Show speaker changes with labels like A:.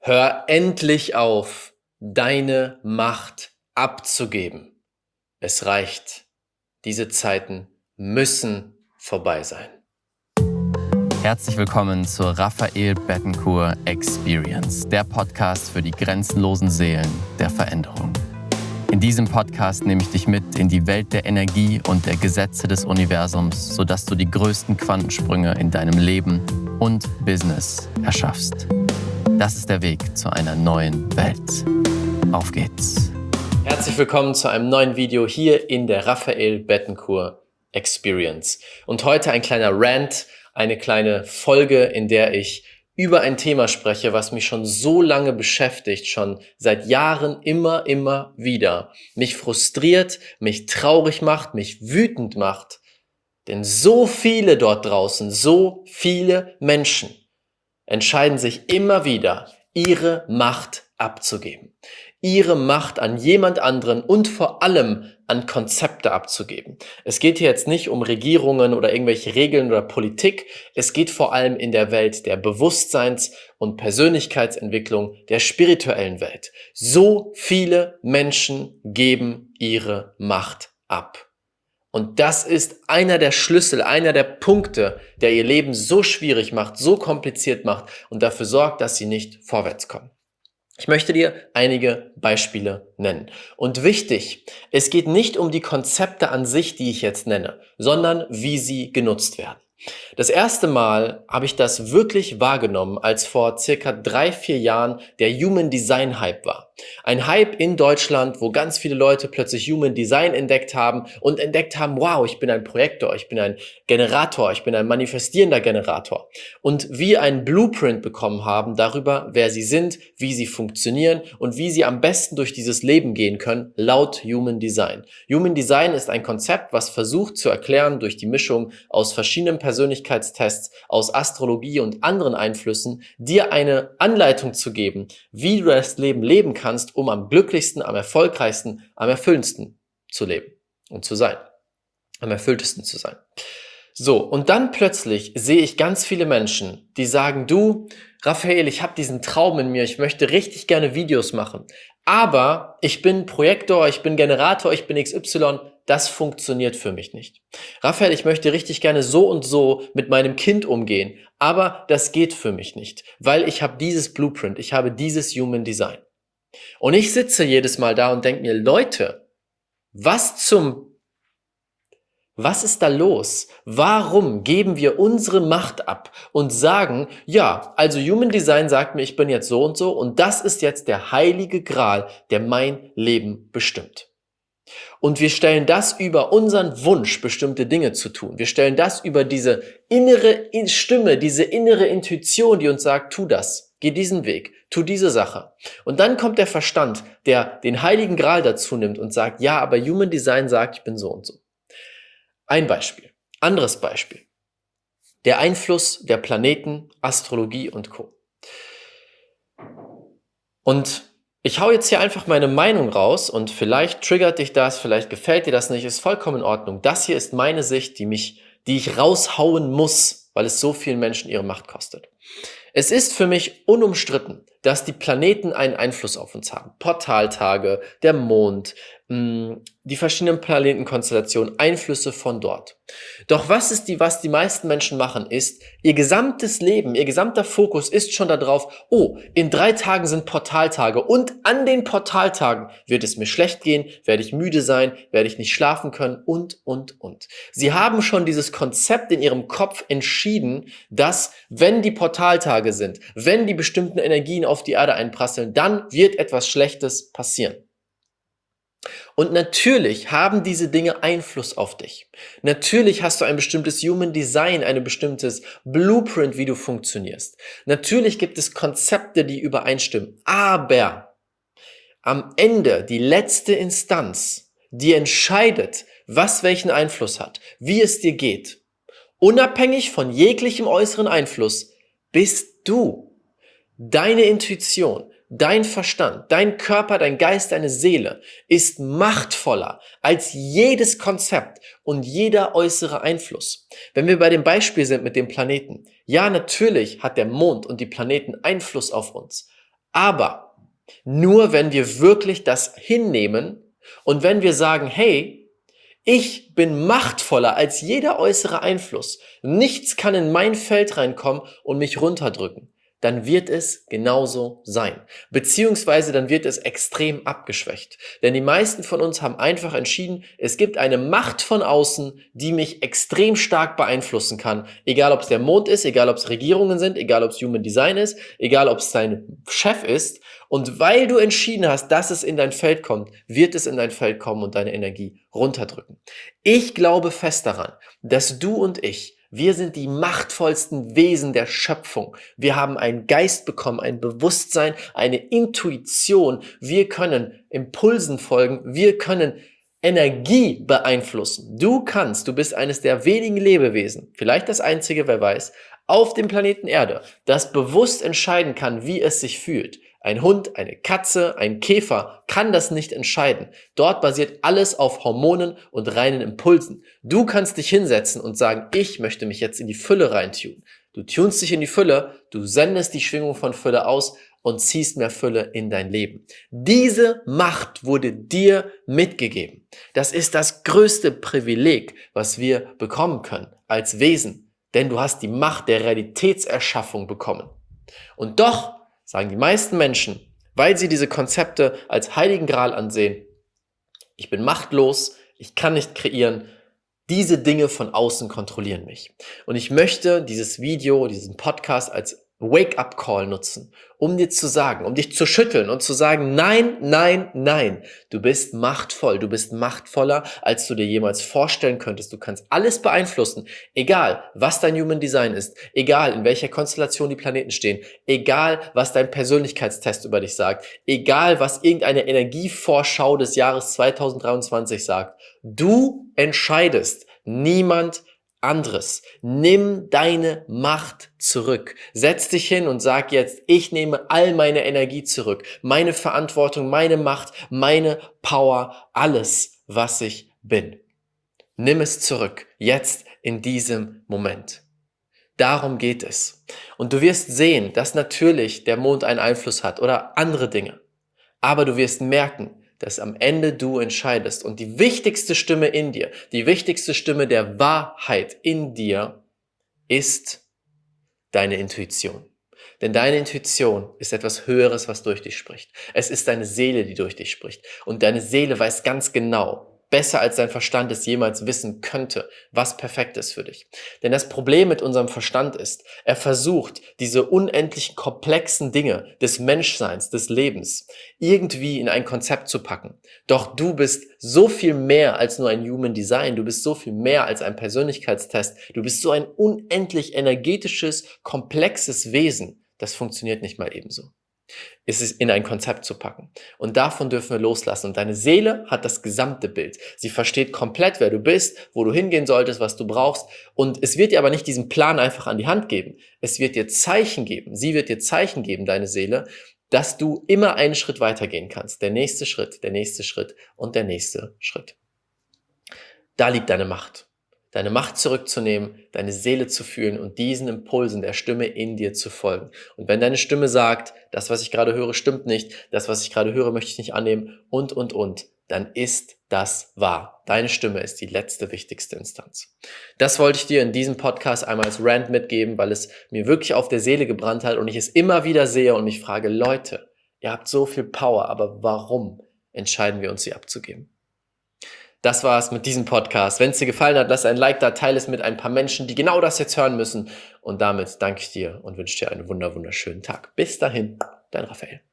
A: Hör endlich auf, deine Macht abzugeben. Es reicht. Diese Zeiten müssen vorbei sein.
B: Herzlich willkommen zur Raphael Bettencourt Experience, der Podcast für die grenzenlosen Seelen der Veränderung. In diesem Podcast nehme ich dich mit in die Welt der Energie und der Gesetze des Universums, sodass du die größten Quantensprünge in deinem Leben und Business erschaffst. Das ist der Weg zu einer neuen Welt. Auf geht's!
A: Herzlich willkommen zu einem neuen Video hier in der Raphael Bettencourt Experience. Und heute ein kleiner Rant, eine kleine Folge, in der ich über ein Thema spreche, was mich schon so lange beschäftigt, schon seit Jahren immer wieder. Mich frustriert, mich traurig macht, mich wütend macht. Denn so viele dort draußen, so viele Menschen entscheiden sich immer wieder, ihre Macht abzugeben. Ihre Macht an jemand anderen und vor allem an Konzepte abzugeben. Es geht hier jetzt nicht um Regierungen oder irgendwelche Regeln oder Politik. Es geht vor allem in der Welt der Bewusstseins- und Persönlichkeitsentwicklung, der spirituellen Welt. So viele Menschen geben ihre Macht ab. Und das ist einer der Schlüssel, einer der Punkte, der ihr Leben so schwierig macht, so kompliziert macht und dafür sorgt, dass sie nicht vorwärts kommen. Ich möchte dir einige Beispiele nennen. Und wichtig, es geht nicht um die Konzepte an sich, die ich jetzt nenne, sondern wie sie genutzt werden. Das erste Mal habe ich das wirklich wahrgenommen, als vor circa 3-4 Jahren der Human Design Hype war. Ein Hype in Deutschland, wo ganz viele Leute plötzlich Human Design entdeckt haben und entdeckt haben, wow, ich bin ein Projektor, ich bin ein Generator, ich bin ein manifestierender Generator. Und wie ein Blueprint bekommen haben darüber, wer sie sind, wie sie funktionieren und wie sie am besten durch dieses Leben gehen können, laut Human Design. Human Design ist ein Konzept, was versucht zu erklären durch die Mischung aus verschiedenen Persönlichkeitstests, aus Astrologie und anderen Einflüssen, dir eine Anleitung zu geben, wie du das Leben leben kannst, um am glücklichsten, am erfolgreichsten, am erfüllendsten zu leben und zu sein. Am erfülltesten zu sein. So, und dann plötzlich sehe ich ganz viele Menschen, die sagen, du, Raphael, ich habe diesen Traum in mir, ich möchte richtig gerne Videos machen, aber ich bin Projektor, ich bin Generator, ich bin XY, das funktioniert für mich nicht. Raphael, ich möchte richtig gerne so und so mit meinem Kind umgehen, aber das geht für mich nicht, weil ich habe dieses Blueprint, ich habe dieses Human Design. Und ich sitze jedes Mal da und denke mir, Leute, was ist da los? Warum geben wir unsere Macht ab und sagen, ja, also Human Design sagt mir, ich bin jetzt so und das ist jetzt der heilige Gral, der mein Leben bestimmt. Und wir stellen das über unseren Wunsch, bestimmte Dinge zu tun. Wir stellen das über diese innere Stimme, diese innere Intuition, die uns sagt, tu das, geh diesen Weg, tu diese Sache. Und dann kommt der Verstand, der den heiligen Gral dazu nimmt und sagt, ja, aber Human Design sagt, ich bin so und so. Ein Beispiel. Anderes Beispiel. Der Einfluss der Planeten, Astrologie und Co. Und ich hau jetzt hier einfach meine Meinung raus und vielleicht triggert dich das, vielleicht gefällt dir das nicht, ist vollkommen in Ordnung. Das hier ist meine Sicht, die ich raushauen muss, weil es so vielen Menschen ihre Macht kostet. Es ist für mich unumstritten, dass die Planeten einen Einfluss auf uns haben. Portaltage, der Mond, die verschiedenen Planetenkonstellationen, Einflüsse von dort. Doch was die meisten Menschen machen, ist, ihr gesamtes Leben, ihr gesamter Fokus ist schon darauf, oh, in 3 Tagen sind Portaltage und an den Portaltagen wird es mir schlecht gehen, werde ich müde sein, werde ich nicht schlafen können und. Sie haben schon dieses Konzept in ihrem Kopf entschieden, dass, wenn die Portaltage sind, wenn die bestimmten Energien auf die Erde einprasseln, dann wird etwas Schlechtes passieren. Und natürlich haben diese Dinge Einfluss auf dich. Natürlich hast du ein bestimmtes Human Design, ein bestimmtes Blueprint, wie du funktionierst. Natürlich gibt es Konzepte, die übereinstimmen. Aber am Ende, die letzte Instanz, die entscheidet, was welchen Einfluss hat, wie es dir geht, unabhängig von jeglichem äußeren Einfluss, bist du. Deine Intuition, dein Verstand, dein Körper, dein Geist, deine Seele ist machtvoller als jedes Konzept und jeder äußere Einfluss. Wenn wir bei dem Beispiel sind mit dem Planeten, ja, natürlich hat der Mond und die Planeten Einfluss auf uns, Aber nur wenn wir wirklich das hinnehmen und wenn wir sagen, hey, ich bin machtvoller als jeder äußere Einfluss, nichts kann in mein Feld reinkommen und mich runterdrücken, dann wird es genauso sein. Beziehungsweise dann wird es extrem abgeschwächt. Denn die meisten von uns haben einfach entschieden, es gibt eine Macht von außen, die mich extrem stark beeinflussen kann. Egal ob es der Mond ist, egal ob es Regierungen sind, egal ob es Human Design ist, egal ob es dein Chef ist. Und weil du entschieden hast, dass es in dein Feld kommt, wird es in dein Feld kommen und deine Energie runterdrücken. Ich glaube fest daran, dass du und ich, wir sind die machtvollsten Wesen der Schöpfung. Wir haben einen Geist bekommen, ein Bewusstsein, eine Intuition. Wir können Impulsen folgen. Wir können Energie beeinflussen. Du bist eines der wenigen Lebewesen, vielleicht das einzige, wer weiß, auf dem Planeten Erde, das bewusst entscheiden kann, wie es sich fühlt. Ein Hund, eine Katze, ein Käfer kann das nicht entscheiden. Dort basiert alles auf Hormonen und reinen Impulsen. Du kannst dich hinsetzen und sagen, ich möchte mich jetzt in die Fülle reintun. Du tunst dich in die Fülle, du sendest die Schwingung von Fülle aus und ziehst mehr Fülle in dein Leben. Diese Macht wurde dir mitgegeben. Das ist das größte Privileg, was wir bekommen können als Wesen. Denn du hast die Macht der Realitätserschaffung bekommen. Und doch sagen die meisten Menschen, weil sie diese Konzepte als heiligen Gral ansehen, ich bin machtlos, ich kann nicht kreieren, diese Dinge von außen kontrollieren mich. Und ich möchte dieses Video, diesen Podcast als Wake-up-Call nutzen, um dir zu sagen, um dich zu schütteln und zu sagen, nein, nein, nein, du bist machtvoll, du bist machtvoller, als du dir jemals vorstellen könntest. Du kannst alles beeinflussen, egal was dein Human Design ist, egal in welcher Konstellation die Planeten stehen, egal was dein Persönlichkeitstest über dich sagt, egal was irgendeine Energievorschau des Jahres 2023 sagt. Du entscheidest, niemand anderes. Nimm deine Macht zurück. Setz dich hin und sag jetzt, ich nehme all meine Energie zurück. Meine Verantwortung, meine Macht, meine Power, alles, was ich bin. Nimm es zurück. Jetzt in diesem Moment. Darum geht es. Und du wirst sehen, dass natürlich der Mond einen Einfluss hat oder andere Dinge. Aber du wirst merken, dass am Ende du entscheidest. Und die wichtigste Stimme in dir, die wichtigste Stimme der Wahrheit in dir ist deine Intuition. Denn deine Intuition ist etwas Höheres, was durch dich spricht. Es ist deine Seele, die durch dich spricht. Und deine Seele weiß ganz genau, besser als dein Verstand es jemals wissen könnte, was perfekt ist für dich. Denn das Problem mit unserem Verstand ist, er versucht, diese unendlich komplexen Dinge des Menschseins, des Lebens, irgendwie in ein Konzept zu packen. Doch du bist so viel mehr als nur ein Human Design, du bist so viel mehr als ein Persönlichkeitstest, du bist so ein unendlich energetisches, komplexes Wesen. Das funktioniert nicht mal ebenso. Ist es in ein Konzept zu packen. Und davon dürfen wir loslassen. Und deine Seele hat das gesamte Bild. Sie versteht komplett, wer du bist, wo du hingehen solltest, was du brauchst. Und es wird dir aber nicht diesen Plan einfach an die Hand geben. Es wird dir Zeichen geben. Sie wird dir Zeichen geben, deine Seele, dass du immer einen Schritt weitergehen kannst. Der nächste Schritt, der nächste Schritt und der nächste Schritt. Da liegt deine Macht. Deine Macht zurückzunehmen, deine Seele zu fühlen und diesen Impulsen der Stimme in dir zu folgen. Und wenn deine Stimme sagt, das, was ich gerade höre, stimmt nicht, das, was ich gerade höre, möchte ich nicht annehmen und, dann ist das wahr. Deine Stimme ist die letzte, wichtigste Instanz. Das wollte ich dir in diesem Podcast einmal als Rant mitgeben, weil es mir wirklich auf der Seele gebrannt hat und ich es immer wieder sehe und mich frage, Leute, ihr habt so viel Power, aber warum entscheiden wir uns, sie abzugeben? Das war's mit diesem Podcast. Wenn es dir gefallen hat, lass ein Like da, teile es mit ein paar Menschen, die genau das jetzt hören müssen. Und damit danke ich dir und wünsche dir einen wunderschönen Tag. Bis dahin, dein Raphael.